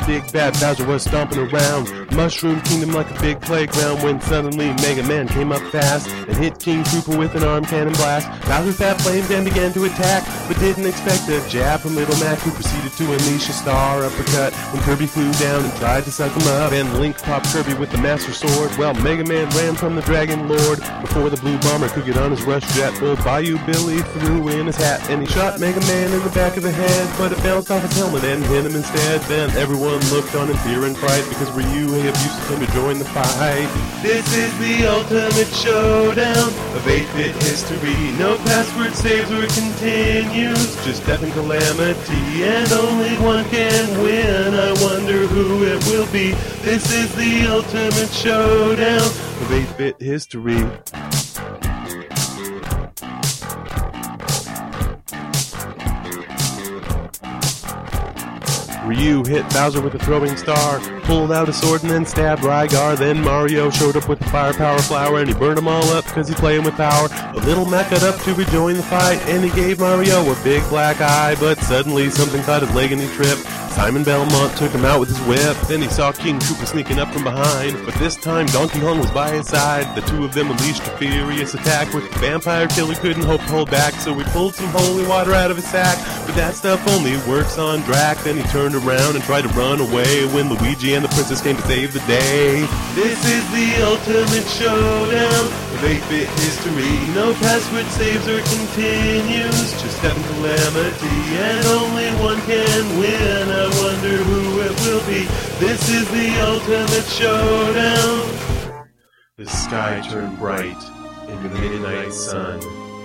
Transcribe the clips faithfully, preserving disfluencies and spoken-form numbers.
big bad Bowser was stomping around Mushroom Kingdom like a big playground, when suddenly Mega Man came up fast and hit King Koopa with an arm cannon blast. Bowser fat flamed and began to attack, but didn't expect a jab from Little Mac, who proceeded to unleash a star uppercut when Kirby flew down and tried to suck him up. And Link popped Kirby with the Master Sword, while Mega Man ran from the Dragon Lord. Before the Blue Bomber could get on his rush jet, old Bayou Billy threw in his hat and he shot Mega Man in the back of the head, but it bounced off his helmet and hit him instead. Then everyone looked on in fear and fright, because Ryu had used him to join the fight. This is the ultimate showdown of eight-bit history. No password saves or continues, just death and calamity, and only one can win. I wonder who it will be. This is the ultimate showdown of eight-bit history. Ryu hit Bowser with a throwing star, pulled out a sword and then stabbed Rygar. Then Mario showed up with the firepower flower and he burned them all up because he's playing with power. A Little Mac got up to rejoin the fight and he gave Mario a big black eye, but suddenly something caught his leg and he tripped. Simon Belmont took him out with his whip. Then he saw King Koopa sneaking up from behind, but this time Donkey Kong was by his side. The two of them unleashed a furious attack, which the vampire killer couldn't hope to hold back, so he pulled some holy water out of his sack. But that stuff only works on Drac. Then he turned around and tried to run away when Luigi and the princess came to save the day. This is the ultimate showdown of eight-bit history. No password saves or continues, just death and calamity, and only one can win. I wonder who it will be. This is the ultimate showdown. The sky turned bright in the midnight sun.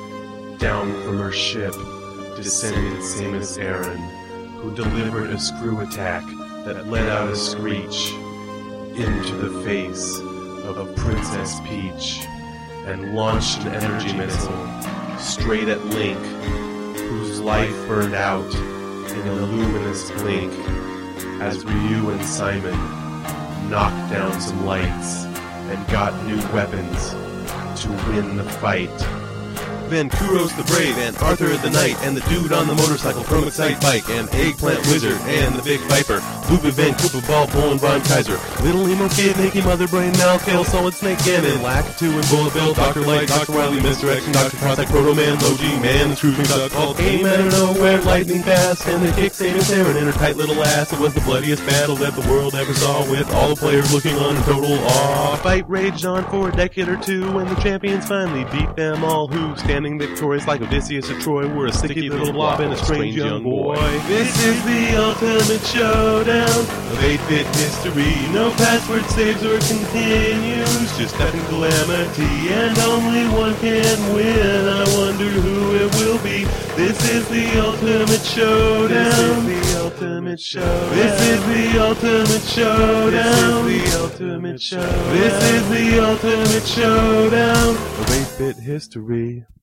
Down from her ship descended Samus Aran, who delivered a screw attack that let out a screech into the face of Princess Peach, and launched an energy missile straight at Link, whose life burned out in a luminous blink as Ryu and Simon knocked down some lights and got new weapons to win the fight. Then Kuros the Brave and Arthur the Knight and the dude on the motorcycle from Excite Bike and Eggplant Wizard and the Big Viper, Lupin Van Koopa Ball, Bull and Von Kaiser, Little Emo Kid, Nicky Mother Brain, Malkill, Solid Snake, Ganon, Lakitu and Bullet Bill, Doctor Light, Doctor Wily, Mister X and Doctor Cossack, Proto Man, Logi, Man, the True Duck Call came out of nowhere, lightning fast, and they kicked Samus Aran in her tight little ass. It was the bloodiest battle that the world ever saw, with all the players looking on in total awe. The fight raged on for a decade or two when the champions finally beat them all, who, standing victorious like Odysseus of Troy, were a sticky little blob and a strange young boy. This is the ultimate showdown of eight-bit history. No password saves or continues, just death and calamity, and only one can win. I wonder who it will be. This is the ultimate showdown. This is the ultimate showdown. This is the ultimate showdown. This is the ultimate showdown. This is the ultimate showdown of eight-bit history.